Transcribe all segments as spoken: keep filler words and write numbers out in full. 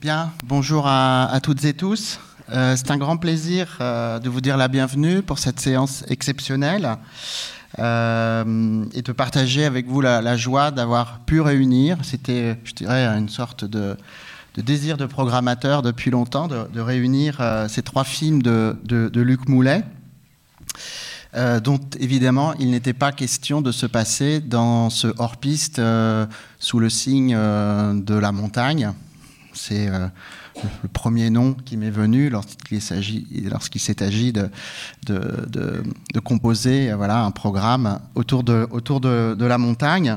Bien, bonjour à, à toutes et tous. Euh, c'est un grand plaisir euh, de vous dire la bienvenue pour cette séance exceptionnelle euh, et de partager avec vous la, la joie d'avoir pu réunir. C'était, je dirais, une sorte de, de désir de programmateur depuis longtemps, de, de réunir euh, ces trois films de, de, de Luc Moulet, euh, dont évidemment il n'était pas question de se passer dans ce hors-piste euh, sous le signe euh, de la montagne. C'est euh, le premier nom qui m'est venu lorsqu'il s'agit, lorsqu'il s'est agi de, de, de, de composer voilà, un programme autour de, autour de, de la montagne.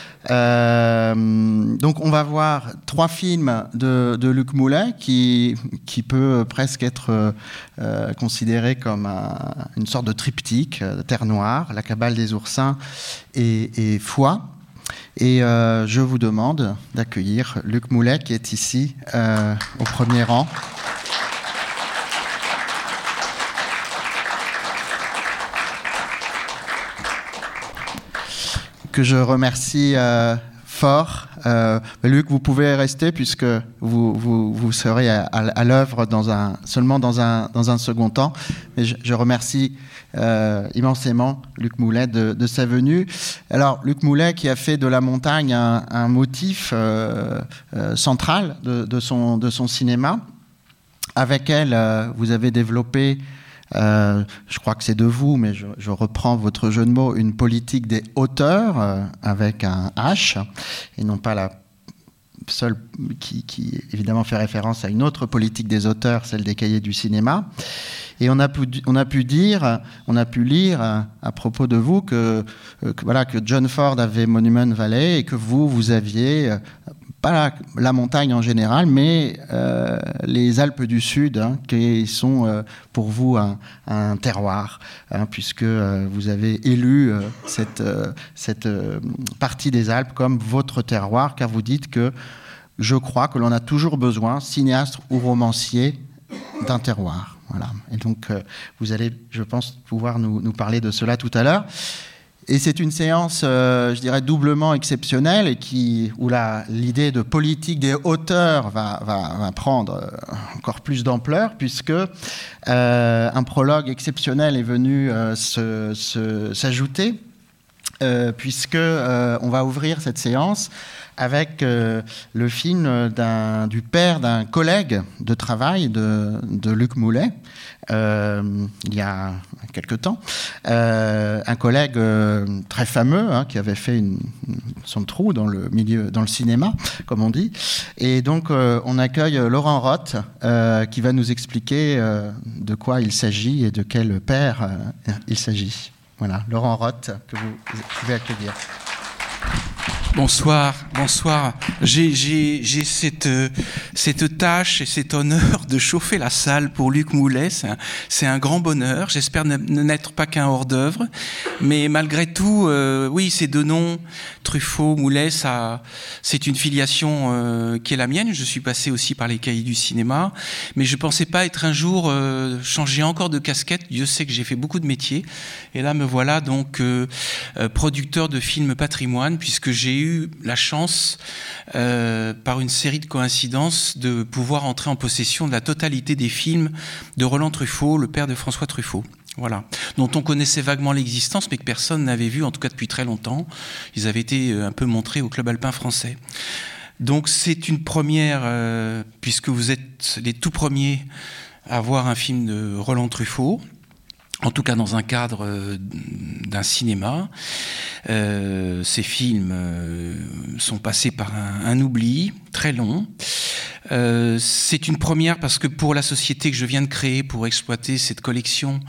Euh, donc on va voir trois films de, de Luc Moulet qui, qui peut presque être euh, considéré comme un, une sorte de triptyque, Terre Noire, La Cabale des Oursins et, et Foi. Et euh, je vous demande d'accueillir Luc Moulet qui est ici euh, au premier rang. Que je remercie euh, fort. Euh, Luc, vous pouvez rester puisque vous, vous, vous serez à, à, à l'œuvre dans un, seulement dans un, dans un second temps. Mais je, je remercie euh, immensément Luc Moulet de, de sa venue. Alors, Luc Moulet qui a fait de la montagne un, un motif euh, euh, central de, de, son, de son cinéma. Avec elle, euh, vous avez développé Euh, je crois que c'est de vous, mais je, je reprends votre jeu de mots, une politique des hauteurs euh, avec un H, et non pas la seule qui, qui évidemment fait référence à une autre politique des auteurs, celle des cahiers du cinéma. Et on a pu, on a pu dire, on a pu lire à, à propos de vous que, que, voilà, que John Ford avait Monument Valley et que vous, vous aviez pas la, la montagne en général, mais euh, les Alpes du Sud, hein, qui sont euh, pour vous un, un terroir, hein, puisque euh, vous avez élu euh, cette, euh, cette euh, partie des Alpes comme votre terroir, car vous dites que je crois que l'on a toujours besoin, cinéaste ou romancier, d'un terroir. Voilà. Et donc, euh, vous allez, je pense, pouvoir nous, nous parler de cela tout à l'heure. Et c'est une séance, euh, je dirais, doublement exceptionnelle et qui, où la, l'idée de politique des hauteurs va, va, va prendre encore plus d'ampleur puisque euh, un prologue exceptionnel est venu euh, se, se, s'ajouter euh, puisque euh, on va ouvrir cette séance avec euh, le film d'un, du père d'un collègue de travail de, de Luc Moulet, euh, il y a quelque temps, euh, un collègue euh, très fameux hein, qui avait fait une, son trou dans le milieu, dans le cinéma, comme on dit. Et donc euh, on accueille Laurent Roth euh, qui va nous expliquer euh, de quoi il s'agit et de quel père euh, il s'agit. Voilà, Laurent Roth que vous, vous pouvez accueillir. Bonsoir, bonsoir. J'ai, j'ai, j'ai cette, euh, cette tâche et cet honneur de chauffer la salle pour Luc Moulet. C'est un, c'est un grand bonheur. J'espère ne, ne n'être pas qu'un hors-d'œuvre. Mais malgré tout, euh, oui, ces deux noms, Truffaut, Moulet, ça, c'est une filiation euh, qui est la mienne. Je suis passé aussi par les cahiers du cinéma. Mais je ne pensais pas être un jour euh, changer encore de casquette. Dieu sait que j'ai fait beaucoup de métiers. Et là, me voilà donc euh, euh, producteur de films patrimoine, puisque j'ai eu la chance, euh, par une série de coïncidences, de pouvoir entrer en possession de la totalité des films de Roland Truffaut, le père de François Truffaut. Voilà, dont on connaissait vaguement l'existence, mais que personne n'avait vu, en tout cas depuis très longtemps. Ils avaient été un peu montrés au Club Alpin français. Donc c'est une première, euh, puisque vous êtes les tout premiers à voir un film de Roland Truffaut, en tout cas dans un cadre euh, d'un cinéma. Euh, ces films euh, sont passés par un, un oubli très long. Euh, c'est une première parce que pour la société que je viens de créer pour exploiter cette collection,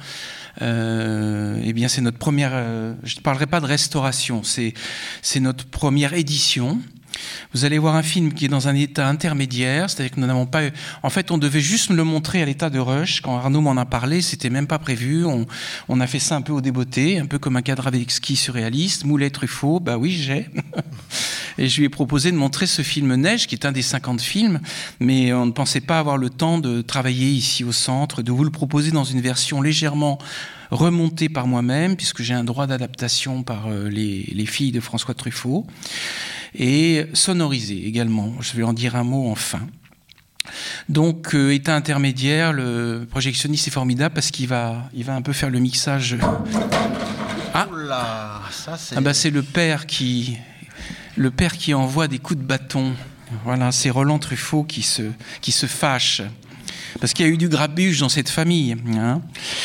euh, eh bien c'est notre première, euh, je ne parlerai pas de restauration, c'est, c'est notre première édition. Vous allez voir un film qui est dans un état intermédiaire, c'est-à-dire que nous n'avons pas... En fait, on devait juste me le montrer à l'état de rush. Quand Arnaud m'en a parlé, c'était même pas prévu. On, on a fait ça un peu au débeauté, un peu comme un cadre avec ski surréaliste. Moulet, Truffaut, bah oui, j'ai. Et je lui ai proposé de montrer ce film Neige, qui est un des cinquante films, mais on ne pensait pas avoir le temps de travailler ici au centre, de vous le proposer dans une version légèrement remontée par moi-même, puisque j'ai un droit d'adaptation par les, les filles de François Truffaut, et sonorisé également. Je vais en dire un mot enfin. Donc, euh, état intermédiaire, le projectionniste est formidable parce qu'il va, il va un peu faire le mixage. Ah, Oula, ça c'est... ah bah, c'est le père qui, le père qui envoie des coups de bâton. Voilà, c'est Roland Truffaut qui se, qui se fâche parce qu'il y a eu du grabuge dans cette famille. Hein.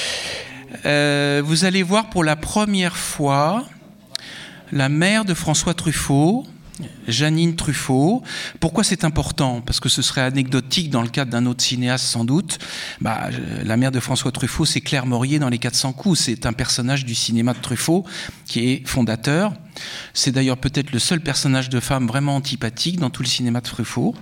Euh, vous allez voir pour la première fois la mère de François Truffaut, Jeanine Truffaut. Pourquoi c'est important? Parce que ce serait anecdotique dans le cadre d'un autre cinéaste sans doute. Bah, la mère de François Truffaut, c'est Claire Morier dans Les quatre cents coups. C'est un personnage du cinéma de Truffaut qui est fondateur. C'est d'ailleurs peut-être le seul personnage de femme vraiment antipathique dans tout le cinéma de Truffaut.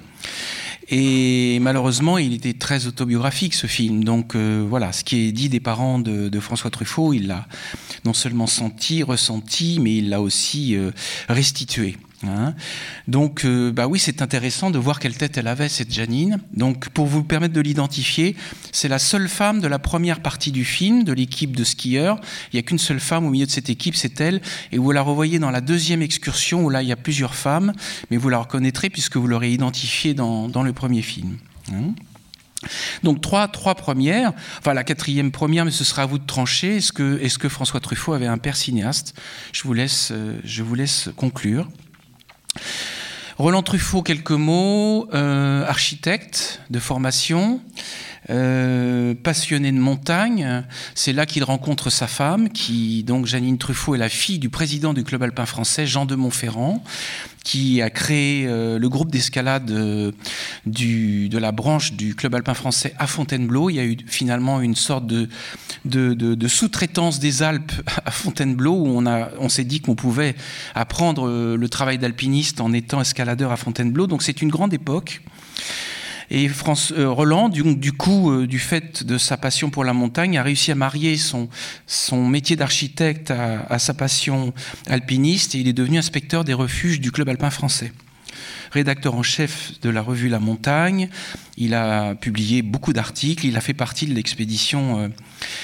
Et malheureusement, il était très autobiographique, ce film. Donc euh, voilà, ce qui est dit des parents de, de François Truffaut, il l'a non seulement senti, ressenti, mais il l'a aussi euh, restitué. Hein. Donc, euh, bah oui, c'est intéressant de voir quelle tête elle avait, cette Jeanine. Donc, pour vous permettre de l'identifier, c'est la seule femme de la première partie du film, de l'équipe de skieurs. Il n'y a qu'une seule femme au milieu de cette équipe, c'est elle. Et vous la revoyez dans la deuxième excursion, où là, il y a plusieurs femmes, mais vous la reconnaîtrez puisque vous l'aurez identifiée dans, dans le premier film. Hein. Donc trois, trois premières, enfin la quatrième première, mais ce sera à vous de trancher. Est-ce que, est-ce que François Truffaut avait un père cinéaste? Je vous laisse, euh, je vous laisse conclure. Roland Truffaut, quelques mots, euh, architecte de formation, euh, passionné de montagne. C'est là qu'il rencontre sa femme, qui, donc Jeanine Truffaut, est la fille du président du Club alpin français, Jean de Montferrand, qui a créé euh, le groupe d'escalade euh, du, de la branche du Club alpin français à Fontainebleau. Il y a eu finalement une sorte de, de, de, de sous-traitance des Alpes à Fontainebleau, où on, a, on s'est dit qu'on pouvait apprendre euh, le travail d'alpiniste en étant escaladeur à Fontainebleau. Donc c'est une grande époque. Et France, euh, Roland, du, du coup, euh, du fait de sa passion pour la montagne, a réussi à marier son, son métier d'architecte à, à sa passion alpiniste, et il est devenu inspecteur des refuges du Club alpin français. Rédacteur en chef de la revue La Montagne, il a publié beaucoup d'articles, il a fait partie de l'expédition euh,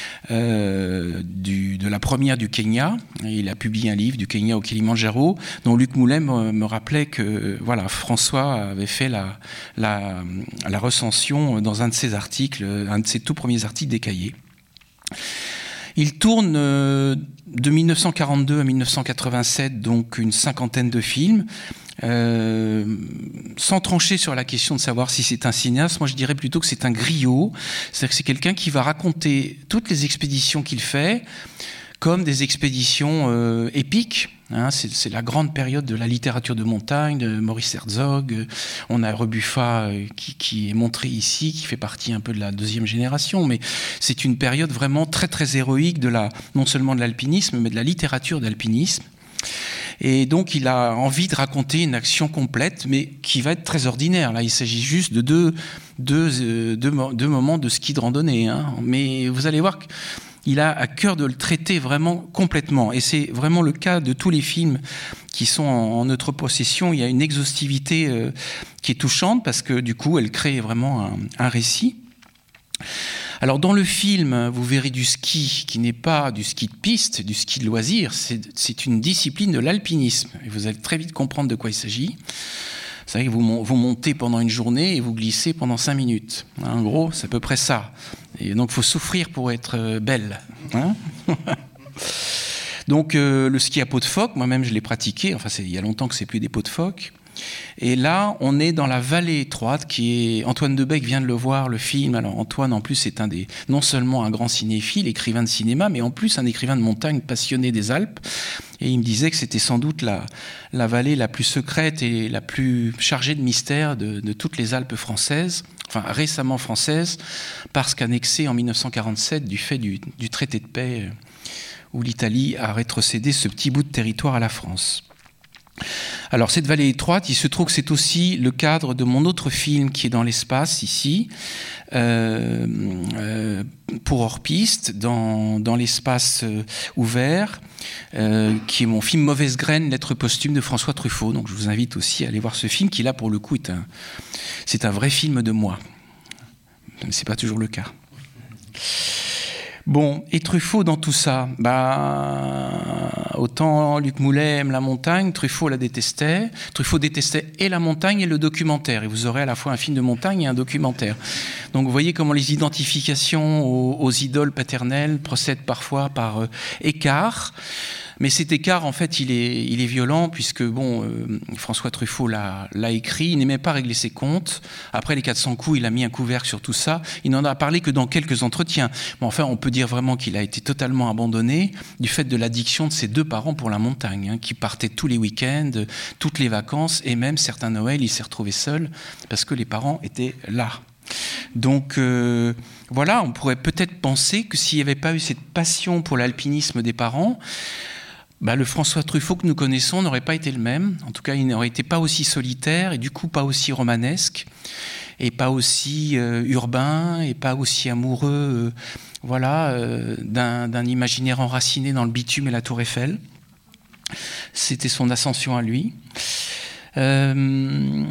euh, du, de la première du Kenya, il a publié un livre du Kenya au Kilimandjaro, dont Luc Moulet me, me rappelait que voilà, François avait fait la, la, la recension dans un de ses articles, un de ses tout premiers articles des Cahiers. Il tourne euh, de mille neuf cent quarante-deux à mille neuf cent quatre-vingt-sept, donc une cinquantaine de films. Euh, sans trancher sur la question de savoir si c'est un cinéaste, moi je dirais plutôt que c'est un griot. C'est-à-dire que c'est quelqu'un qui va raconter toutes les expéditions qu'il fait comme des expéditions euh, épiques. Hein, c'est, c'est la grande période de la littérature de montagne, de Maurice Herzog. On a Rebuffa euh, qui, qui est montré ici, qui fait partie un peu de la deuxième génération, mais c'est une période vraiment très très héroïque de la, non seulement de l'alpinisme, mais de la littérature d'alpinisme. Et donc, il a envie de raconter une action complète, mais qui va être très ordinaire. Là, il s'agit juste de deux, deux, deux, deux moments de ski de randonnée. Hein. Mais vous allez voir qu'il a à cœur de le traiter vraiment complètement. Et c'est vraiment le cas de tous les films qui sont en, en notre possession. Il y a une exhaustivité euh, qui est touchante, parce que du coup, elle crée vraiment un, un récit. Alors dans le film, vous verrez du ski qui n'est pas du ski de piste, du ski de loisir, c'est, c'est une discipline de l'alpinisme. Et vous allez très vite comprendre de quoi il s'agit. Vous savez que vous, vous montez pendant une journée et vous glissez pendant cinq minutes. En gros, c'est à peu près ça. Et donc il faut souffrir pour être belle. Hein. Donc euh, le ski à peau de phoque, moi-même je l'ai pratiqué, enfin c'est, il y a longtemps que c'est plus des peaux de phoque. Et là, on est dans la vallée étroite, qui est... Antoine Debec vient de le voir, le film. Alors Antoine, en plus, c'est un des... non seulement un grand cinéphile, écrivain de cinéma, mais en plus un écrivain de montagne passionné des Alpes. Et il me disait que c'était sans doute la, la vallée la plus secrète et la plus chargée de mystères de, de toutes les Alpes françaises, enfin récemment françaises, parce qu'annexée en mille neuf cent quarante-sept du fait du, du traité de paix où l'Italie a rétrocédé ce petit bout de territoire à la France. Alors cette vallée étroite, il se trouve que c'est aussi le cadre de mon autre film qui est dans l'espace ici, euh, euh, pour hors-piste, dans, dans l'espace euh, ouvert, euh, qui est mon film Mauvaise graine, lettre posthume de François Truffaut. Donc je vous invite aussi à aller voir ce film qui là pour le coup est un, c'est un vrai film de moi. C'est pas toujours le cas. Bon, et Truffaut dans tout ça, bah, autant Luc Moulet aime la montagne, Truffaut la détestait. Truffaut détestait et la montagne et le documentaire. Et vous aurez à la fois un film de montagne et un documentaire. Donc vous voyez comment les identifications aux, aux idoles paternelles procèdent parfois par euh, écart. Mais cet écart, en fait, il est, il est violent puisque, bon, euh, François Truffaut l'a, l'a écrit, il n'aimait pas régler ses comptes. Après les quatre cents coups, il a mis un couvercle sur tout ça. Il n'en a parlé que dans quelques entretiens. Mais enfin, on peut dire vraiment qu'il a été totalement abandonné du fait de l'addiction de ses deux parents pour la montagne, hein, qui partaient tous les week-ends, toutes les vacances, et même certains Noëls, il s'est retrouvé seul parce que les parents étaient là. Donc euh, voilà, on pourrait peut-être penser que s'il n'y avait pas eu cette passion pour l'alpinisme des parents, bah, le François Truffaut que nous connaissons n'aurait pas été le même. En tout cas, il n'aurait été pas aussi solitaire et du coup pas aussi romanesque et pas aussi euh, urbain et pas aussi amoureux euh, voilà, euh, d'un, d'un imaginaire enraciné dans le bitume et la tour Eiffel. C'était son ascension à lui. Euh,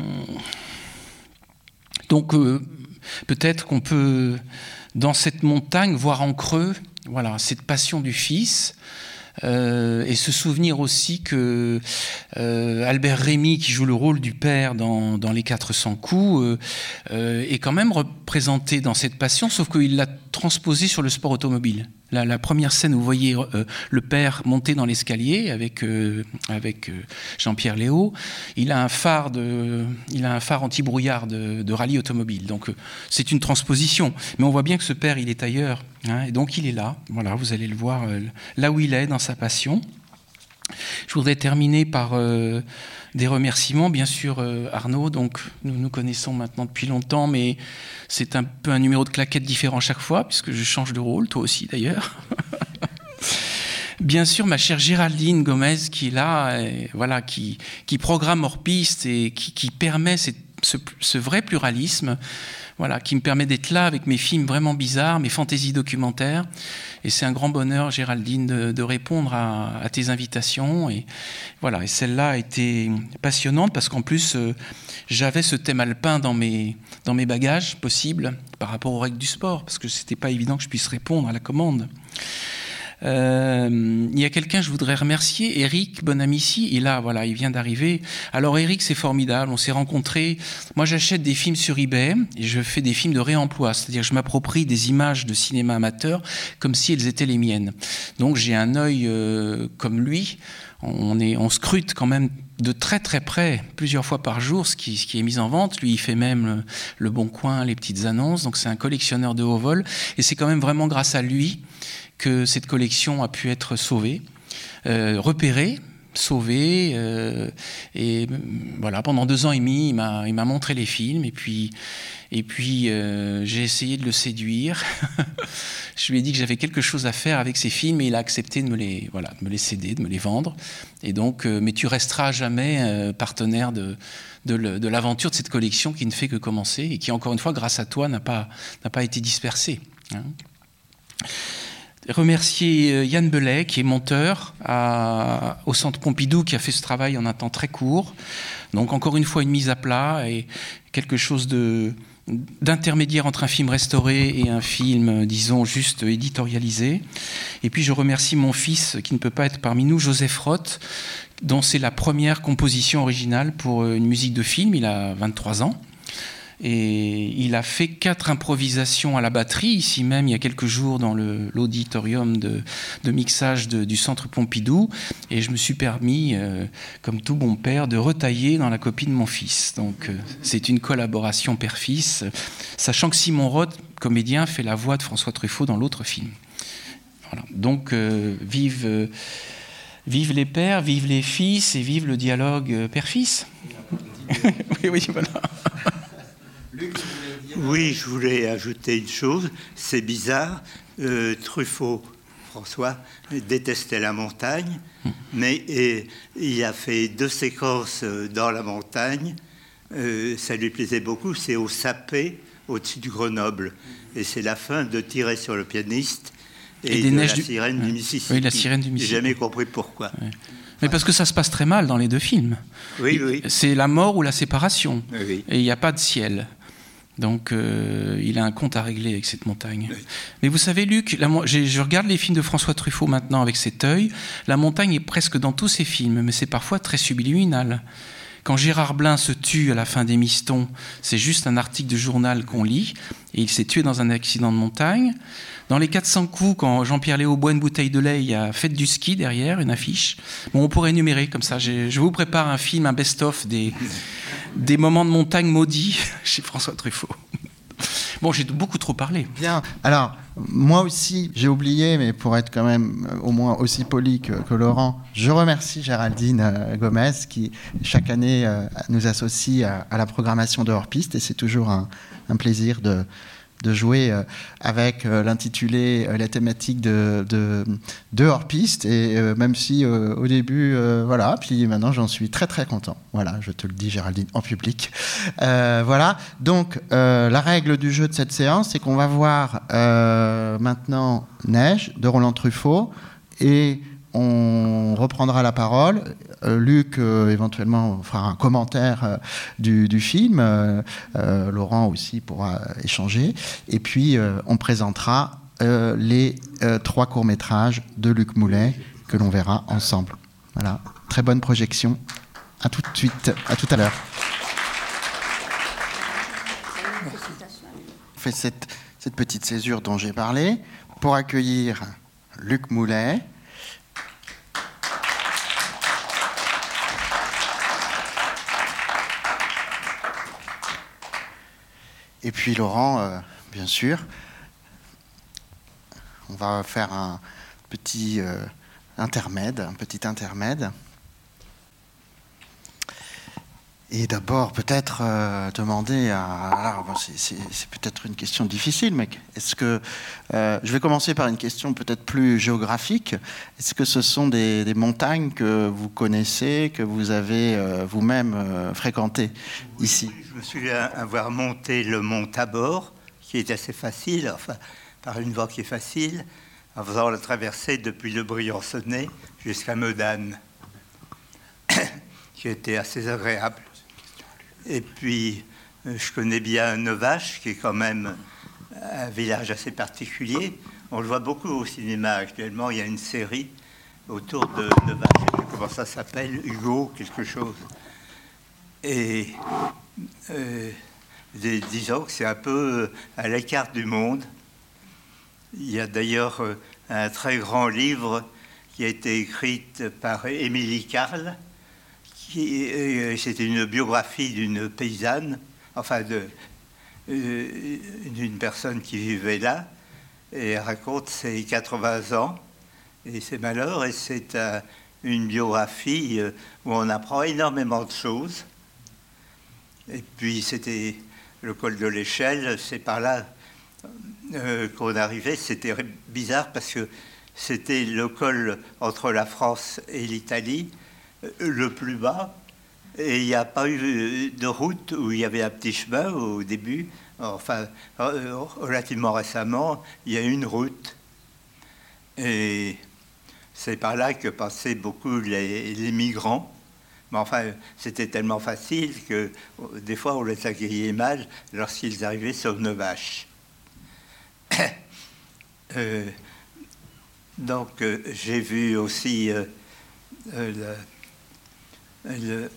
donc euh, peut-être qu'on peut, dans cette montagne, voir en creux voilà, cette passion du fils. Euh, et se souvenir aussi que euh, Albert Rémy, qui joue le rôle du père dans, dans Les quatre cents coups, euh, euh, est quand même représenté dans cette passion, sauf qu'il l'a transposé sur le sport automobile. La, la première scène où vous voyez euh, le père monter dans l'escalier avec, euh, avec euh, Jean-Pierre Léaud, il a un phare, de, il a un phare anti-brouillard de, de rallye automobile. Donc euh, c'est une transposition. Mais on voit bien que ce père, il est ailleurs. Hein, et donc il est là. Voilà, vous allez le voir euh, là où il est, dans sa passion. Je voudrais terminer par euh, des remerciements. Bien sûr, euh, Arnaud, donc, nous nous connaissons maintenant depuis longtemps, mais c'est un peu un numéro de claquette différent chaque fois, puisque je change de rôle, toi aussi d'ailleurs. Bien sûr, ma chère Géraldine Gomez, qui est là, et, voilà, qui, qui programme hors piste et qui, qui permet cette, ce, ce vrai pluralisme, voilà, qui me permet d'être là avec mes films vraiment bizarres, mes fantaisies documentaires. Et c'est un grand bonheur, Géraldine, de, de répondre à, à tes invitations. Et voilà, et celle-là a été passionnante parce qu'en plus, euh, j'avais ce thème alpin dans mes, dans mes bagages possibles par rapport aux règles du sport, parce que c'était pas évident que je puisse répondre à la commande. Euh, il y a quelqu'un, je voudrais remercier, Eric Bonamici, il a, voilà, il vient d'arriver. Alors Eric, c'est formidable, on s'est rencontrés. Moi, j'achète des films sur eBay et je fais des films de réemploi, c'est-à-dire que je m'approprie des images de cinéma amateur comme si elles étaient les miennes. Donc j'ai un œil euh, comme lui. On, est, on scrute quand même de très très près, plusieurs fois par jour, ce qui, ce qui est mis en vente. Lui, il fait même le, le Bon Coin, les petites annonces. Donc c'est un collectionneur de haut vol. Et c'est quand même vraiment grâce à lui que cette collection a pu être sauvée, euh, repérée, sauvée. Euh, et voilà, pendant deux ans et demi, il m'a, il m'a montré les films. Et puis, et puis euh, j'ai essayé de le séduire. Je lui ai dit que j'avais quelque chose à faire avec ces films et il a accepté de me les, voilà, de me les céder, de me les vendre. Et donc, euh, mais tu resteras jamais euh, partenaire de, de, le, de l'aventure de cette collection qui ne fait que commencer et qui, encore une fois, grâce à toi, n'a pas, n'a pas été dispersée. Hein. Remercier Yann Belay, qui est monteur à, au Centre Pompidou, qui a fait ce travail en un temps très court. Donc, encore une fois, une mise à plat et quelque chose de... d'intermédiaire entre un film restauré et un film, disons, juste éditorialisé. Et puis je remercie mon fils, qui ne peut pas être parmi nous, Joseph Roth, dont c'est la première composition originale pour une musique de film. Il a vingt-trois ans. Et il a fait quatre improvisations à la batterie, ici même, il y a quelques jours, dans le, l'auditorium de, de mixage de, du Centre Pompidou. Et je me suis permis, euh, comme tout bon père, de retailler dans la copie de mon fils. Donc, euh, c'est une collaboration père-fils, sachant que Simon Roth, comédien, fait la voix de François Truffaut dans l'autre film. Voilà. Donc, euh, vive, euh, vive les pères, vive les fils et vive le dialogue euh, père-fils. Oui, oui, voilà. Oui, je voulais ajouter une chose, c'est bizarre, euh, Truffaut, François, détestait la montagne, mais et, il a fait deux séquences dans la montagne, euh, ça lui plaisait beaucoup, c'est au Sapé, au-dessus du Grenoble, et c'est la fin de Tirer sur le pianiste et, et des de neiges la sirène du, du Mississippi. Oui, la sirène du Mississippi. J'ai jamais compris pourquoi. Ouais. Mais parce que ça se passe très mal dans les deux films. Oui, oui. C'est la mort ou la séparation, oui, oui. Et il n'y a pas de ciel. Donc, euh, il a un compte à régler avec cette montagne. Oui. Mais vous savez, Luc, la, je regarde les films de François Truffaut maintenant avec cet œil. La montagne est presque dans tous ses films, mais c'est parfois très subliminal. Quand Gérard Blin se tue à la fin des Mistons, c'est juste un article de journal qu'on lit, et il s'est tué dans un accident de montagne. Dans les quatre cents coups, quand Jean-Pierre Léaud boit une bouteille de lait, il y a Fête du ski derrière, une affiche. Bon, on pourrait énumérer comme ça. Je, je vous prépare un film, un best-of des... des moments de montagne maudits chez François Truffaut. Bon, j'ai beaucoup trop parlé. Bien. Alors, moi aussi, j'ai oublié, mais pour être quand même au moins aussi poli que, que Laurent, je remercie Géraldine euh, Gomez qui, chaque année, euh, nous associe à, à la programmation de Hors-Piste. Et c'est toujours un, un plaisir de, de jouer euh, avec euh, l'intitulé, euh, la thématique de, de, de Hors-Piste. Et euh, même si euh, au début, euh, voilà, puis maintenant j'en suis très très content. Voilà, je te le dis Géraldine, en public. Euh, voilà, donc euh, la règle du jeu de cette séance, c'est qu'on va voir euh, maintenant Neige de Roland Truffaut et on reprendra la parole. Euh, Luc, euh, éventuellement, fera un commentaire euh, du, du film. Euh, euh, Laurent aussi pourra échanger. Et puis, euh, on présentera euh, les euh, trois courts-métrages de Luc Moulet que l'on verra ensemble. Voilà. Très bonne projection. À tout de suite. À tout à l'heure. On fait cette, cette petite césure dont j'ai parlé pour accueillir Luc Moulet. Et puis Laurent, euh, bien sûr, on va faire un petit euh, intermède, un petit intermède. Et d'abord, peut-être euh, demander à... Alors, bon, c'est, c'est, c'est peut-être une question difficile, mais est-ce que... Euh, je vais commencer par une question peut-être plus géographique. Est-ce que ce sont des, des montagnes que vous connaissez, que vous avez euh, vous-même euh, fréquentées ici ? Je me souviens avoir monté le mont Tabor, qui est assez facile, enfin, par une voie qui est facile, en faisant la traversée depuis le Briançonnais jusqu'à Modane, qui était assez agréable. Et puis, je connais bien Nevache, qui est quand même un village assez particulier. On le voit beaucoup au cinéma actuellement. Il y a une série autour de Nevache. Je ne sais plus comment ça s'appelle, Hugo, quelque chose. Et euh, disons que c'est un peu à l'écart du monde. Il y a d'ailleurs un très grand livre qui a été écrit par Émilie Carle. C'était une biographie d'une paysanne, enfin de, euh, d'une personne qui vivait là, et elle raconte ses quatre-vingts ans et ses malheurs, et c'est euh, une biographie où on apprend énormément de choses. Et puis c'était le col de l'Échelle, c'est par là euh, qu'on arrivait. C'était bizarre parce que c'était le col entre la France et l'Italie, le plus bas, et il n'y a pas eu de route où il y avait un petit chemin au début. Enfin, relativement récemment, il y a eu une route. Et c'est par là que passaient beaucoup les, les migrants. Mais enfin, c'était tellement facile que des fois, on les accueillait mal lorsqu'ils arrivaient sur Nevache. euh, donc, euh, j'ai vu aussi... Euh, euh, le, Le,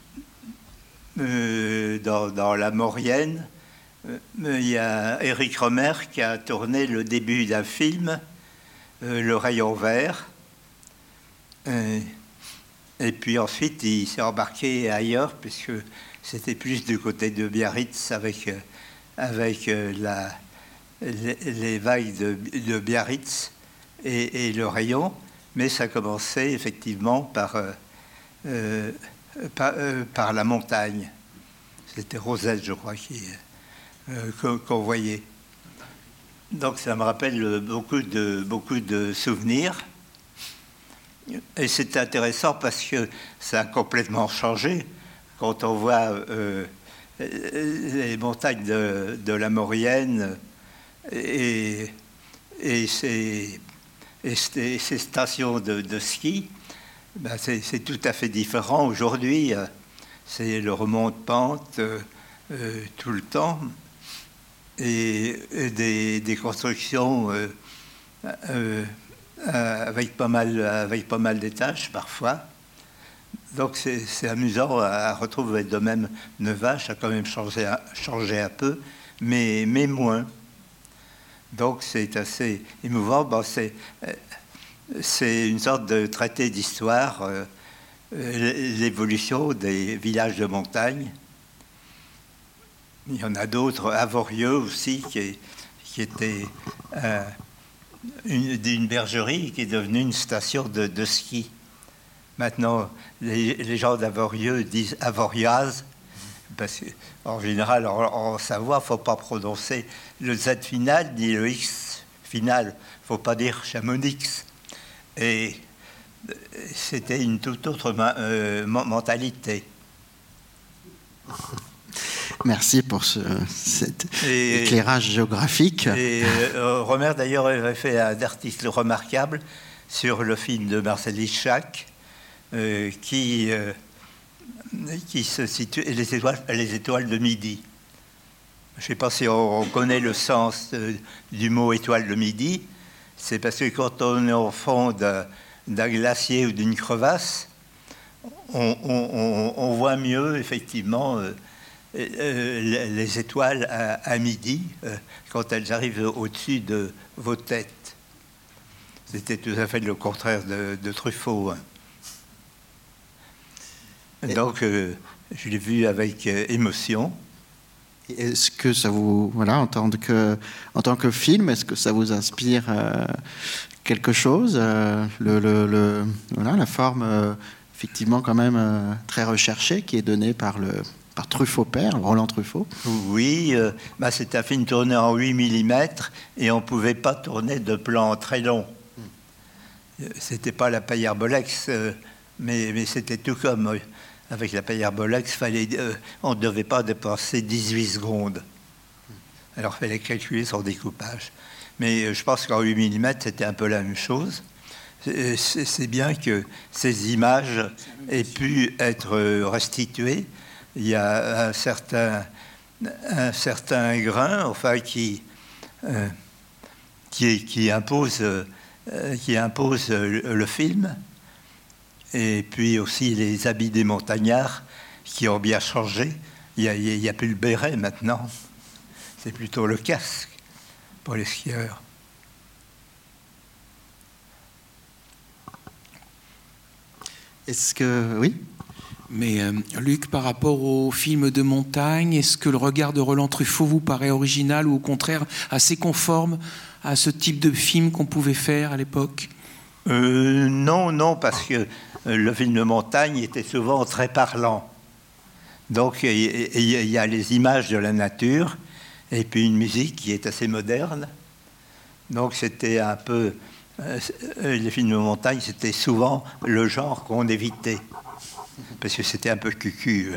euh, dans, dans la Maurienne, euh, il y a Éric Romer qui a tourné le début d'un film, euh, Le Rayon Vert. Euh, et puis ensuite, il s'est embarqué ailleurs, puisque c'était plus du côté de Biarritz, avec, euh, avec euh, la, les, les vagues de, de Biarritz et, et le Rayon. Mais ça commençait effectivement par... Euh, Euh, par, euh, par la montagne. C'était Rosette, je crois, qui, euh, qu'on, qu'on voyait. Donc ça me rappelle beaucoup de, beaucoup de souvenirs. Et c'est intéressant parce que ça a complètement changé. Quand on voit euh, les montagnes de, de la Maurienne et, et, ces, et ces, ces stations de, de ski, ben c'est, c'est tout à fait différent aujourd'hui. C'est le remont de pente euh, euh, tout le temps. et, et des, des constructions euh, euh, avec pas mal, avec pas mal d'étages parfois. Donc c'est amusant à retrouver. De même, Nevache a quand même changé, changé un peu, mais, mais moins. Donc c'est assez émouvant. Bon, c'est une sorte de traité d'histoire, euh, l'évolution des villages de montagne. Il y en a d'autres, Avorieux aussi, qui, qui était euh, une, une bergerie qui est devenue une station de, de ski. Maintenant, les, les gens d'Avorieux disent Avoriaz, parce qu'en général, en, en Savoie, il ne faut pas prononcer le Z final ni le X final. Il ne faut pas dire Chamonix. Et c'était une toute autre euh, mentalité. Merci pour ce, cet et, éclairage géographique. Et euh, Romer, d'ailleurs, avait fait un article remarquable sur le film de Marcel Hitchcock, euh, qui, euh, qui se situe les étoiles, les étoiles de midi. Je ne sais pas si on, on connaît le sens euh, du mot étoile de midi. C'est parce que quand on est au fond d'un glacier ou d'une crevasse, on, on, on, on voit mieux, effectivement, euh, euh, les étoiles à, à midi, euh, quand elles arrivent au-dessus de vos têtes. C'était tout à fait le contraire de, de Truffaut. Hein. Donc, euh, je l'ai vu avec euh, émotion. Est-ce que ça vous, voilà, en tant que, en tant que film, est-ce que ça vous inspire euh, quelque chose euh, le, le, le, voilà, la forme, euh, effectivement, quand même euh, très recherchée, qui est donnée par, le, par Truffaut père, Roland Truffaut. Oui, euh, bah, c'est un film tourné en huit millimètres et on ne pouvait pas tourner de plans très longs. C'était pas la Paillard Bolex, euh, mais, mais c'était tout comme... Euh, avec la Paillard Bolex, fallait, euh, on ne devait pas dépasser dix-huit secondes. Alors il fallait calculer son découpage. Mais euh, je pense qu'en huit millimètres, c'était un peu la même chose. C'est bien que ces images aient pu être restituées. Il y a un certain, un certain grain, enfin, qui, euh, qui, qui impose, euh, qui impose le, le film. Et puis aussi les habits des montagnards qui ont bien changé. Il n'y a, il y a plus le béret maintenant. C'est plutôt le casque pour les skieurs. Est-ce que... Oui ? Mais euh, Luc, par rapport au film de montagne, est-ce que le regard de Roland Truffaut vous paraît original ou au contraire assez conforme à ce type de film qu'on pouvait faire à l'époque ? euh, Non, non, parce que le film de montagne était souvent très parlant. Donc il y a les images de la nature et puis une musique qui est assez moderne. Donc c'était un peu... Les films de montagne, c'était souvent le genre qu'on évitait. Parce que c'était un peu cucu.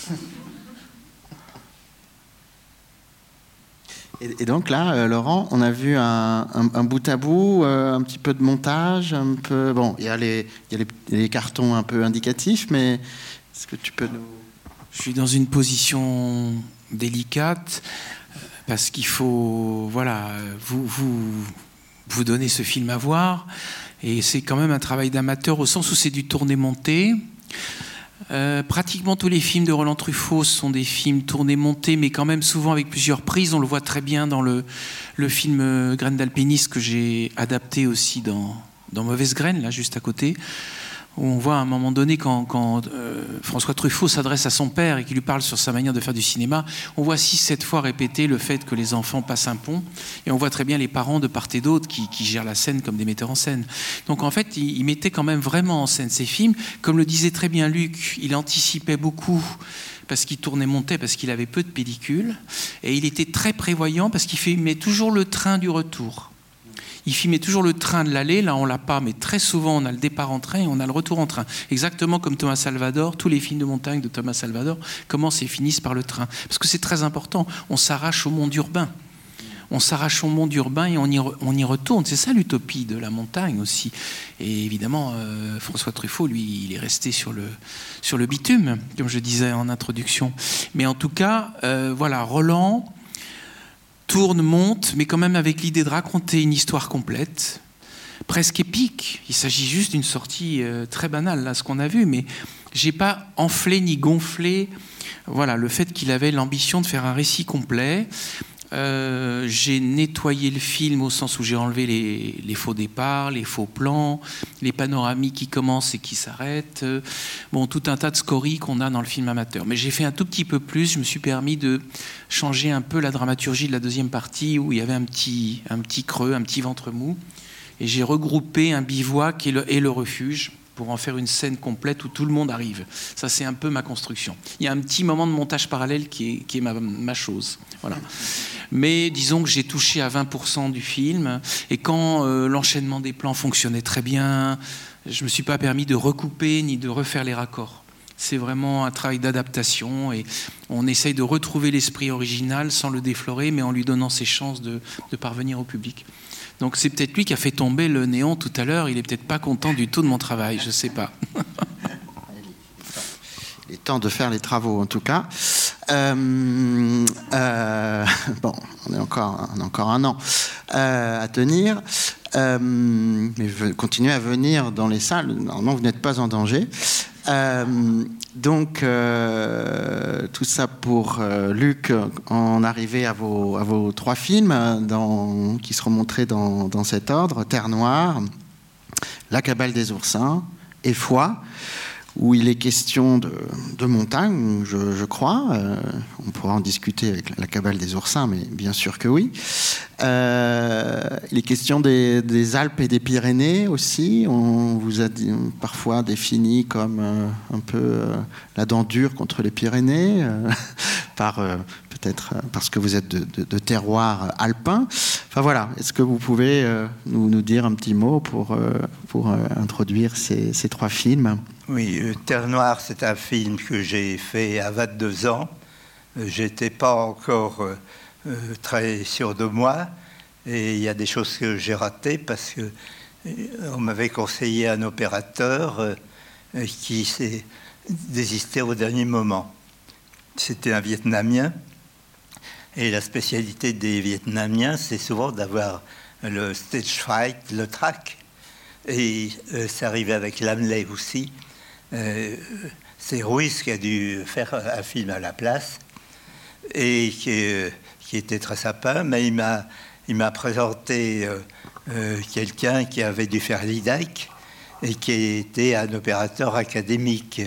Et donc là, euh, Laurent, on a vu un, un, un bout à bout, euh, un petit peu de montage, un peu... Bon, il y a les, il y a les, les cartons un peu indicatifs, mais est-ce que tu peux nous... Je suis dans une position délicate parce qu'il faut, voilà, vous, vous, vous donner ce film à voir. Et c'est quand même un travail d'amateur au sens où c'est du tourné-monté. Euh, pratiquement tous les films de Roland Truffaut sont des films tournés-montés, mais quand même souvent avec plusieurs prises. On le voit très bien dans le, le film Graines d'alpiniste que j'ai adapté aussi dans, dans Mauvaise Graine, là, juste à côté, où on voit à un moment donné, quand, quand euh, François Truffaut s'adresse à son père et qu'il lui parle sur sa manière de faire du cinéma, on voit six, sept fois répéter le fait que les enfants passent un pont, et on voit très bien les parents de part et d'autre qui, qui gèrent la scène comme des metteurs en scène. Donc en fait, il, il mettait quand même vraiment en scène ces films. Comme le disait très bien Luc, il anticipait beaucoup parce qu'il tournait, montait, parce qu'il avait peu de pellicules, et il était très prévoyant parce qu'il filmait toujours le train du retour. Il filmait toujours le train de l'aller, là on l'a pas, mais très souvent on a le départ en train et on a le retour en train. Exactement comme Thomas Salvador, tous les films de montagne de Thomas Salvador commencent et finissent par le train. Parce que c'est très important, on s'arrache au monde urbain. On s'arrache au monde urbain et on y, re, on y retourne. C'est ça l'utopie de la montagne aussi. Et évidemment, euh, François Truffaut, lui, il est resté sur le, sur le bitume, comme je disais en introduction. Mais en tout cas, euh, voilà, Roland... tourne, monte, mais quand même avec l'idée de raconter une histoire complète, presque épique. Il s'agit juste d'une sortie euh, très banale, là, ce qu'on a vu, mais j'ai pas enflé ni gonflé voilà, le fait qu'il avait l'ambition de faire un récit complet. Euh, j'ai nettoyé le film au sens où j'ai enlevé les, les faux départs, les faux plans, les panoramiques qui commencent et qui s'arrêtent, euh, bon, tout un tas de scories qu'on a dans le film amateur. Mais j'ai fait un tout petit peu plus, je me suis permis de changer un peu la dramaturgie de la deuxième partie où il y avait un petit, un petit creux, un petit ventre mou, et j'ai regroupé un bivouac et le, et le refuge pour en faire une scène complète où tout le monde arrive. Ça, c'est un peu ma construction. Il y a un petit moment de montage parallèle qui est, qui est ma, ma chose. Voilà. Mais disons que j'ai touché à vingt pour cent du film, et quand euh, l'enchaînement des plans fonctionnait très bien, je ne me suis pas permis de recouper ni de refaire les raccords. C'est vraiment un travail d'adaptation, et on essaye de retrouver l'esprit original sans le déflorer, mais en lui donnant ses chances de, de parvenir au public. Donc c'est peut-être lui qui a fait tomber le néon tout à l'heure, il n'est peut-être pas content du tout de mon travail, je ne sais pas. Il est temps de faire les travaux, en tout cas. Euh, euh, bon, on, est encore, on a encore un an euh, à tenir. Euh, mais continuez à venir dans les salles. Normalement, vous n'êtes pas en danger. Euh, donc, euh, tout ça pour euh, Luc, en arriver à vos, à vos trois films dans, qui seront montrés dans, dans cet ordre. Terre Noire, La Cabale des oursins et Foi, où il est question de, de montagne, je, je crois. Euh, on pourra en discuter avec La Cabale des oursins, mais bien sûr que oui. Euh, il est question des, des Alpes et des Pyrénées aussi. On vous a dit, parfois défini comme euh, un peu euh, la dent dure contre les Pyrénées, euh, par, euh, peut-être parce que vous êtes de, de, de terroir alpin. Enfin voilà, est-ce que vous pouvez euh, nous, nous dire un petit mot pour, euh, pour euh, introduire ces, ces trois films ? Oui, euh, Terre Noire, c'est un film que j'ai fait à vingt-deux ans. Euh, j'étais pas encore euh, euh, très sûr de moi, et il y a des choses que j'ai ratées parce que euh, on m'avait conseillé un opérateur euh, qui s'est désisté au dernier moment. C'était un Vietnamien, et la spécialité des Vietnamiens, c'est souvent d'avoir le stage fright, le trac, et euh, c'est arrivé avec Lamley aussi. Euh, c'est Ruiz qui a dû faire un film à la place et qui, euh, qui était très sympa, mais il m'a, il m'a présenté euh, euh, quelqu'un qui avait dû faire l'I D A C et qui était un opérateur académique.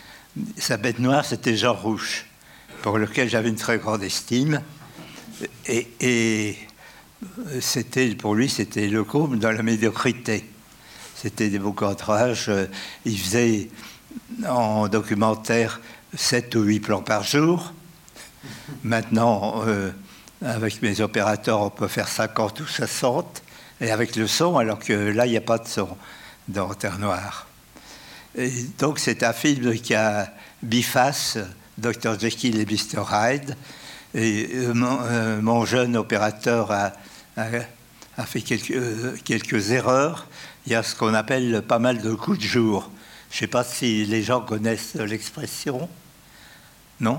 Sa bête noire, c'était Jean Rouch, pour lequel j'avais une très grande estime, et, et c'était, pour lui, c'était le comble dans la médiocrité. C'était des beaux courts-métrages. Il faisait en documentaire sept ou huit plans par jour. Maintenant, euh, avec mes opérateurs, on peut faire cinquante ou soixante. Et avec le son, alors que là, il n'y a pas de son dans Terre Noire. Et donc, c'est un film qui a biface, docteur Jekyll et mister Hyde. Et euh, mon, euh, mon jeune opérateur a, a, a fait quelques, euh, quelques erreurs. Il y a ce qu'on appelle pas mal de coups de jour. Je ne sais pas si les gens connaissent l'expression. Non ?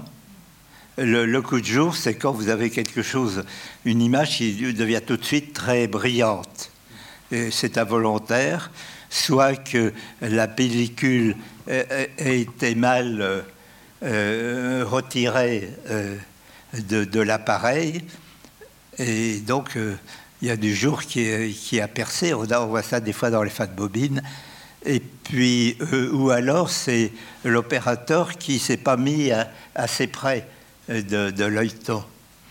le, le coup de jour, c'est quand vous avez quelque chose, une image qui devient tout de suite très brillante. Et c'est involontaire, soit que la pellicule a été mal euh, retirée euh, de, de l'appareil, et donc... Euh, il y a du jour qui, qui a percé, on voit ça des fois dans les fins de bobine. Et puis, euh, ou alors c'est l'opérateur qui ne s'est pas mis à, assez près de, de l'œilleton.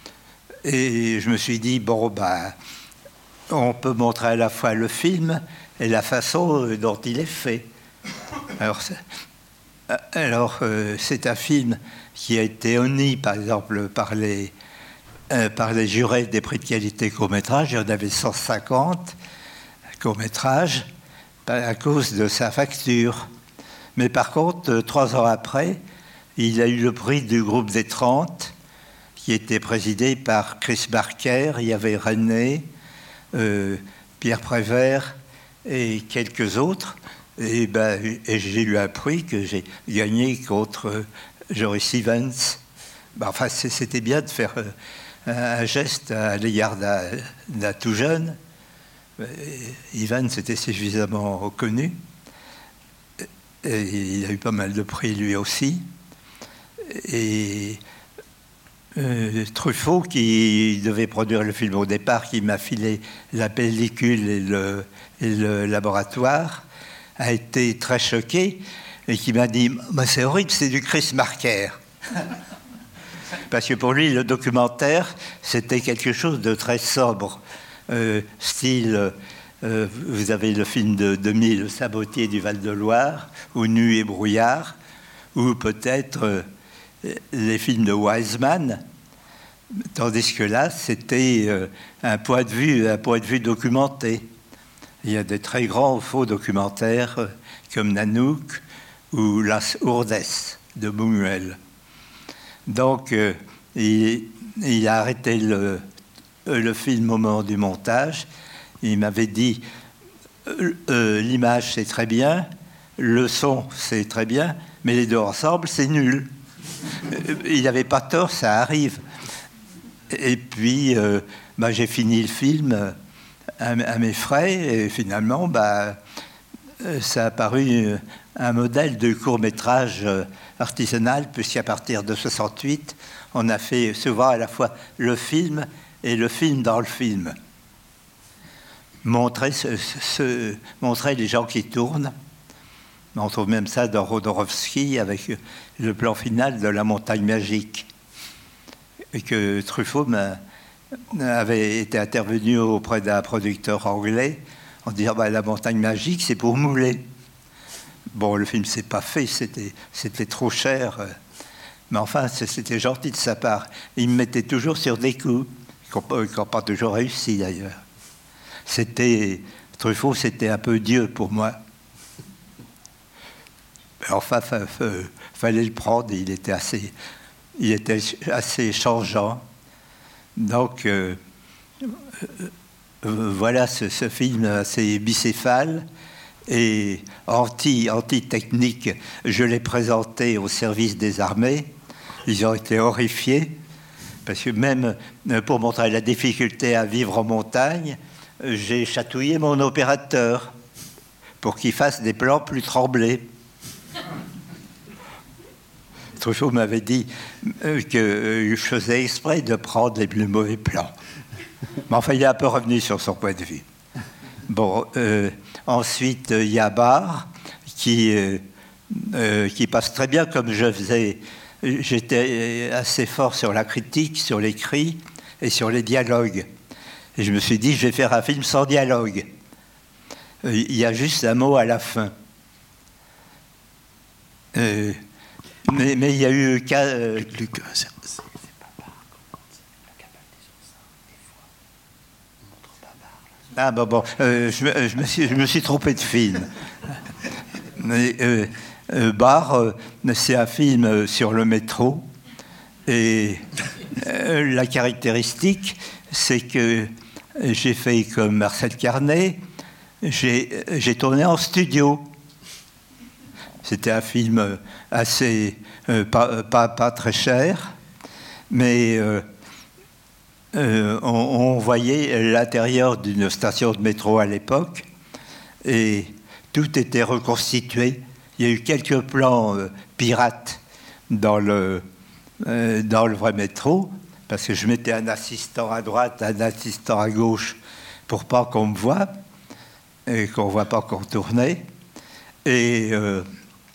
Et je me suis dit, bon, ben, on peut montrer à la fois le film et la façon dont il est fait. Alors, c'est, alors euh, c'est un film qui a été honni, par exemple, par les... Euh, par les jurés des prix de qualité court-métrage. Il y en avait cent cinquante courts-métrages à cause de sa facture. Mais par contre, euh, trois ans après, il a eu le prix du groupe des trente, qui était présidé par Chris Barker. Il y avait René, euh, Pierre Prévert et quelques autres. Et, ben, et j'ai eu un prix que j'ai gagné contre euh, Joris Stevens. Ben, enfin, c'était bien de faire... Euh, un geste à l'égard d'un, d'un tout jeune. Ivan s'était suffisamment reconnu. Et il a eu pas mal de prix lui aussi. Et euh, Truffaut, qui devait produire le film au départ, qui m'a filé la pellicule et le, et le laboratoire, a été très choqué et qui m'a dit bah, « c'est horrible, c'est du Chris Marker ». Parce que pour lui, le documentaire, c'était quelque chose de très sobre. Euh, style, euh, vous avez le film de demi, Le Sabotier du Val-de-Loire, ou Nuit et brouillard, ou peut-être euh, les films de Wiseman, tandis que là, c'était euh, un point de vue, un point de vue documenté. Il y a des très grands faux documentaires euh, comme Nanook ou Las Urdes de Buñuel. Donc, euh, il, il a arrêté le, le film au moment du montage. Il m'avait dit euh, euh, l'image c'est très bien, le son c'est très bien, mais les deux ensemble c'est nul. Il n'avait pas tort, ça arrive. Et puis, euh, bah, j'ai fini le film à, à mes frais, et finalement, bah, ça a paru un modèle de court-métrage artisanal, puisqu'à partir de soixante-huit, on a fait souvent à la fois le film et le film dans le film. Montrer, ce, ce, montrer les gens qui tournent. On trouve même ça dans Jodorowsky avec le plan final de La Montagne Magique. Et que Truffaut avait été intervenu auprès d'un producteur anglais en disant bah, La Montagne Magique, c'est pour mouler. Bon, le film s'est pas fait, c'était, c'était trop cher. Mais enfin, c'était gentil de sa part. Il me mettait toujours sur des coups, qui n'ont pas toujours réussi d'ailleurs. C'était, Truffaut, c'était un peu Dieu pour moi. Enfin, il fallait le prendre, il était assez, il était assez changeant. Donc, euh, euh, voilà ce, ce film assez bicéphale et anti, anti-technique. Je l'ai présenté au service des armées. Ils ont été horrifiés, parce que même pour montrer la difficulté à vivre en montagne, j'ai chatouillé mon opérateur pour qu'il fasse des plans plus tremblés. Truffaut m'avait dit que je faisais exprès de prendre les plus mauvais plans. Mais enfin, il est un peu revenu sur son point de vue. Bon, euh, ensuite, il y a Barr, qui, euh, euh, qui passe très bien comme je faisais. J'étais assez fort sur la critique, sur l'écrit et sur les dialogues. Et je me suis dit, je vais faire un film sans dialogue. Il y a juste un mot à la fin. Euh, mais, mais il y a eu... Euh, Luc, c'est, c'est pas Barr, Ah bon, bon, euh, je, je, me suis, je me suis trompé de film. Mais, euh, euh, Barr, euh, c'est un film sur le métro. Et euh, la caractéristique, c'est que j'ai fait comme Marcel Carnet, j'ai, j'ai tourné en studio. C'était un film assez, euh, pas, pas, pas très cher, mais euh, euh, on, on voyait l'intérieur d'une station de métro à l'époque et tout était reconstitué. Il y a eu quelques plans euh, pirates dans le, euh, dans le vrai métro, parce que je mettais un assistant à droite, un assistant à gauche, pour pas qu'on me voie, et qu'on ne voit pas qu'on tournait. Et euh,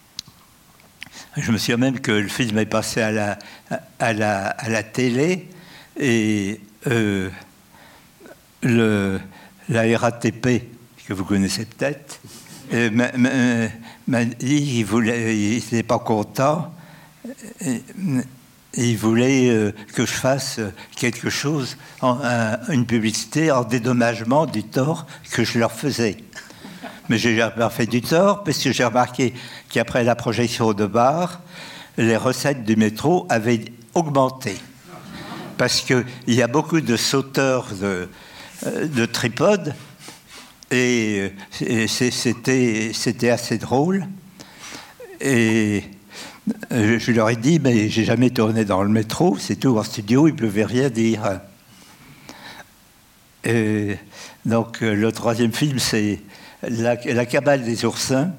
je me souviens même que le film est passé à la, à la, à la télé, et euh, le, la R A T P, que vous connaissez peut-être, euh, m'a, m'a, m'a dit qu'il n'était pas content. Et, il voulait euh, que je fasse quelque chose, en, un, une publicité en dédommagement du tort que je leur faisais. Mais j'ai jamais fait du tort, parce que j'ai remarqué qu'après la projection de Barr, les recettes du métro avaient augmenté. Parce qu'il y a beaucoup de sauteurs de, de tripodes, et, et c'était, c'était assez drôle. Et euh, je leur ai dit, mais j'ai jamais tourné dans le métro, c'est tout en studio, ils ne pouvaient rien dire. Et donc euh, le troisième film, c'est la, la cabale des oursins.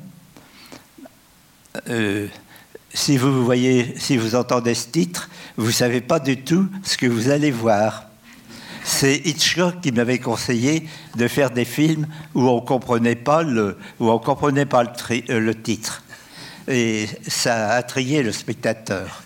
Euh, si vous voyez, si vous entendez ce titre, vous ne savez pas du tout ce que vous allez voir. C'est Hitchcock qui m'avait conseillé de faire des films où on comprenait pas le, où on comprenait pas le, tri, euh, le titre, et ça a attrayé le spectateur.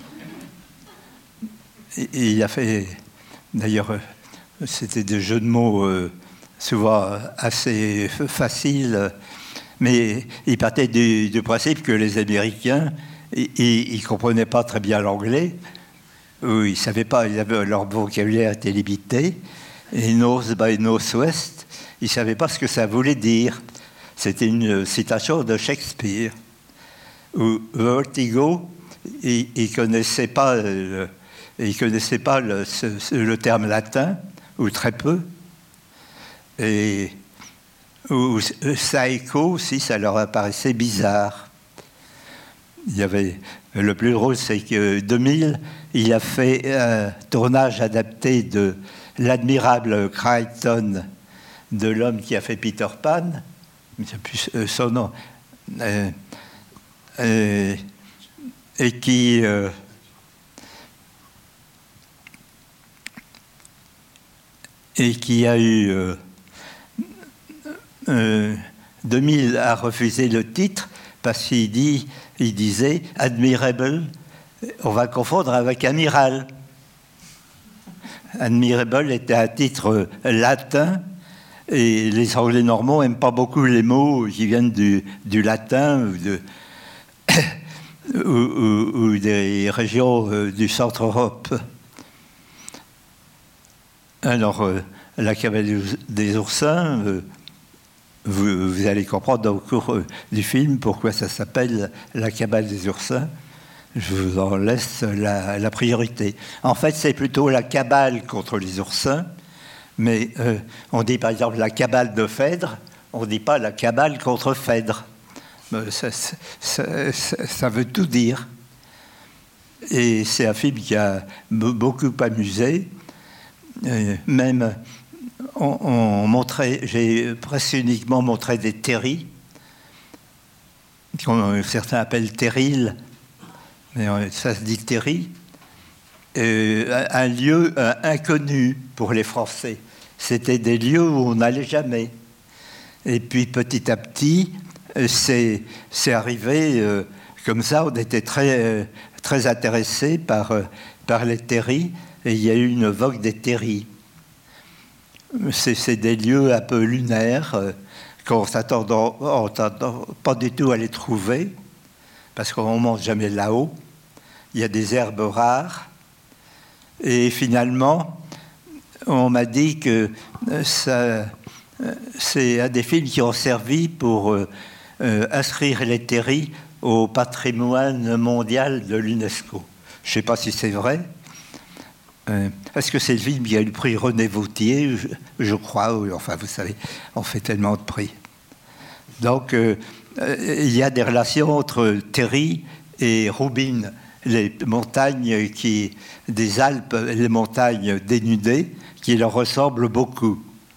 Et, et il a fait, d'ailleurs, c'était des jeux de mots euh, souvent assez faciles, mais il partait du, du principe que les Américains, ils ne comprenaient pas très bien l'anglais. Ils ne savaient pas, ils avaient, leur vocabulaire était limité. Et North by Northwest, ils ne savaient pas ce que ça voulait dire. C'était une citation de Shakespeare. Ou Vertigo, ils ne connaissaient pas, le, ils connaissaient pas le, ce, le terme latin, ou très peu. Et ou Psycho aussi, ça leur apparaissait bizarre. Il y avait, le plus drôle, c'est que deux mille, il a fait un tournage adapté de l'admirable Crichton, de l'homme qui a fait Peter Pan, mais c'est plus son nom, euh, euh, et qui euh, et qui a eu euh, euh, deux mille a refusé le titre parce qu'il dit, il disait Admirable, on va confondre avec Amiral. Admirable était un titre latin et les Anglais normands n'aiment pas beaucoup les mots qui viennent du, du latin ou, de, ou, ou, ou des régions du centre-Europe. Alors, la cabale des oursins, vous, vous allez comprendre au cours du film pourquoi ça s'appelle la cabale des oursins. Je vous en laisse la, la priorité. En fait, c'est plutôt la cabale contre les oursins, mais euh, on dit par exemple la cabale de Phèdre, on ne dit pas la cabale contre Phèdre. Ça, ça, ça, ça veut tout dire. Et c'est un film qui a beaucoup amusé. Euh, même, on, on montrait, j'ai presque uniquement montré des terris, que certains appellent terrils, mais ça se dit terri, euh, un lieu euh, inconnu pour les Français. C'était des lieux où on n'allait jamais. Et puis petit à petit, c'est, c'est arrivé euh, comme ça, on était très, euh, très intéressés par, euh, par les terris, et il y a eu une vogue des terris. C'est, c'est des lieux un peu lunaires, euh, qu'on ne s'attend pas du tout à les trouver, parce qu'on ne mange jamais là-haut. Il y a des herbes rares. Et finalement, on m'a dit que ça, c'est un des films qui ont servi pour euh, inscrire les terris au patrimoine mondial de l'UNESCO. Je ne sais pas si c'est vrai. Euh, est-ce que c'est le film qui a eu le prix René Vautier? je, je crois, oui. Enfin, vous savez, on fait tellement de prix. Donc, euh, il y a des relations entre terri et roubine. Les montagnes qui, des Alpes, les montagnes dénudées, qui leur ressemblent beaucoup.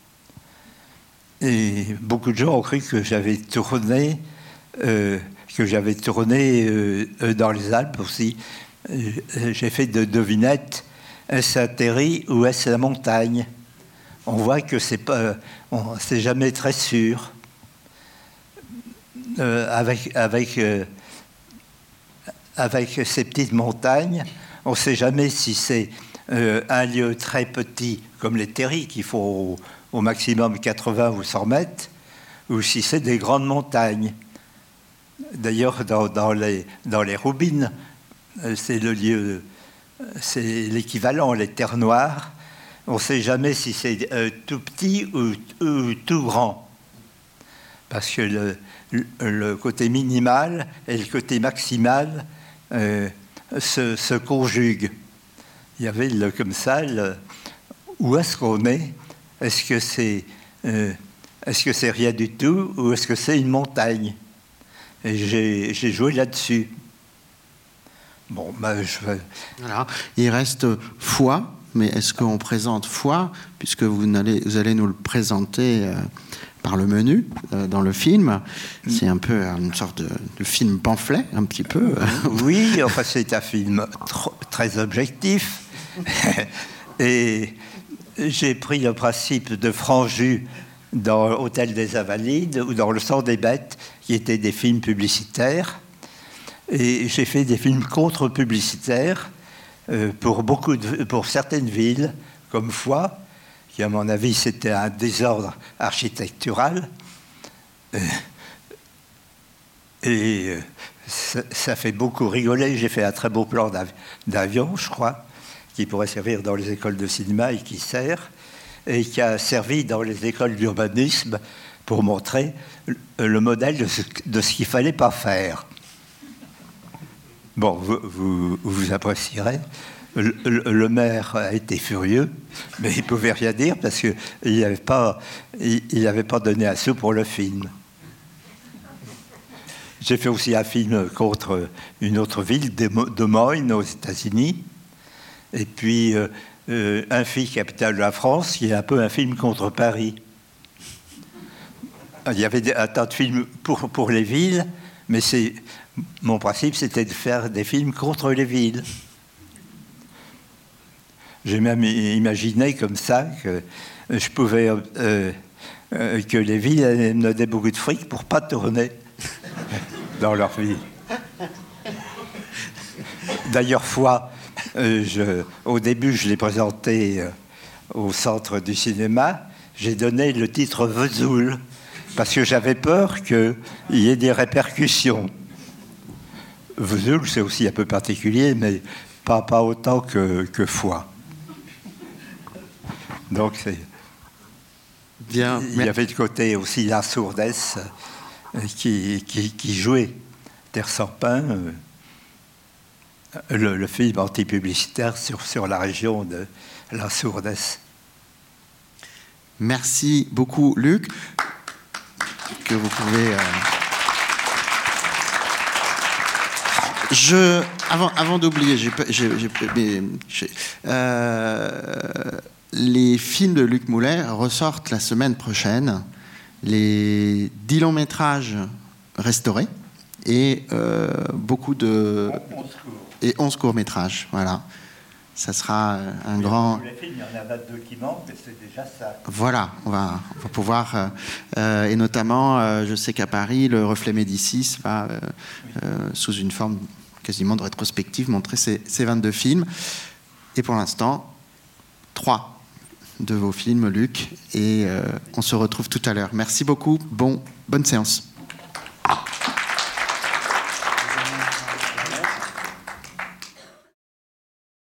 Et beaucoup de gens ont cru que j'avais tourné, euh, que j'avais tourné euh, dans les Alpes aussi. J'ai fait de devinettes, est-ce un terri ou est-ce la montagne? On voit que c'est pas, on, c'est jamais très sûr. Euh, avec avec euh, Avec ces petites montagnes, on ne sait jamais si c'est euh, un lieu très petit, comme les terris, qui font au, au maximum quatre-vingts ou cent mètres, ou si c'est des grandes montagnes. D'ailleurs, dans, dans, les, dans les roubines, c'est le lieu, c'est l'équivalent, les terres noires. On ne sait jamais si c'est euh, tout petit ou, ou tout grand. Parce que le, le côté minimal et le côté maximal Euh, se, se conjuguent. Il y avait le, comme ça, le, où est-ce qu'on est? Est-ce que c'est, euh, est-ce que c'est rien du tout ou est-ce que c'est une montagne? Et j'ai, j'ai joué là-dessus. Bon, ben, je vais... Voilà. Il reste Foi, mais est-ce qu'on présente Foi, puisque vous allez, vous allez nous le présenter euh, par le menu, euh, dans le film. C'est un peu une sorte de, de film pamphlet, un petit peu. Oui, enfin, c'est un film tr- très objectif. Et j'ai pris le principe de Franju dans Hôtel des Invalides ou dans Le Sang des Bêtes, qui étaient des films publicitaires. Et j'ai fait des films contre-publicitaires euh, pour, beaucoup de, pour certaines villes, comme Foix, qui, à mon avis, c'était un désordre architectural. Euh, et euh, ça, ça fait beaucoup rigoler. J'ai fait un très beau plan d'av- d'avion, je crois, qui pourrait servir dans les écoles de cinéma et qui sert, et qui a servi dans les écoles d'urbanisme pour montrer le, le modèle de ce, de ce qu'il ne fallait pas faire. Bon, vous, vous, vous apprécierez. Le, le, le maire a été furieux, mais il ne pouvait rien dire parce qu'il n'avait pas, il, il avait pas donné un sou pour le film. J'ai fait aussi un film contre une autre ville, Des Moines, aux États-Unis. Et puis, euh, euh, Infi, capitale de la France, qui est un peu un film contre Paris. Il y avait des, un tas de films pour, pour les villes, mais c'est, mon principe, c'était de faire des films contre les villes. J'ai même imaginé comme ça que je pouvais... Euh, euh, que les villes me donnaient beaucoup de fric pour ne pas tourner dans leur ville. D'ailleurs, Foix... Euh, je, au début, je l'ai présenté euh, au centre du cinéma. J'ai donné le titre Vesoul parce que j'avais peur qu'il y ait des répercussions. Vesoul, c'est aussi un peu particulier, mais pas, pas autant que, que Foix. Donc, c'est... Bien. Il y avait de côté aussi la sourdesse euh, qui, qui, qui jouait Terre sans pain. Euh, Le, le film anti-publicitaire sur, sur la région de la Sourdesse. Merci beaucoup, Luc. Que vous pouvez... Euh... Je, avant, avant d'oublier, j'ai, j'ai, j'ai, j'ai, euh, les films de Luc Moulet ressortent la semaine prochaine. Les dix longs métrages restaurés et euh, beaucoup de... Et onze courts-métrages, voilà. Ça sera un grand... Les films, il y en a vingt-deux qui manquent, mais c'est déjà ça. Voilà, on va, on va pouvoir... Euh, euh, et notamment, euh, je sais qu'à Paris, le Reflet Médicis va, euh, euh, sous une forme quasiment de rétrospective, montrer ces, ces vingt-deux films. Et pour l'instant, trois de vos films, Luc, et euh, on se retrouve tout à l'heure. Merci beaucoup, bon, bonne séance.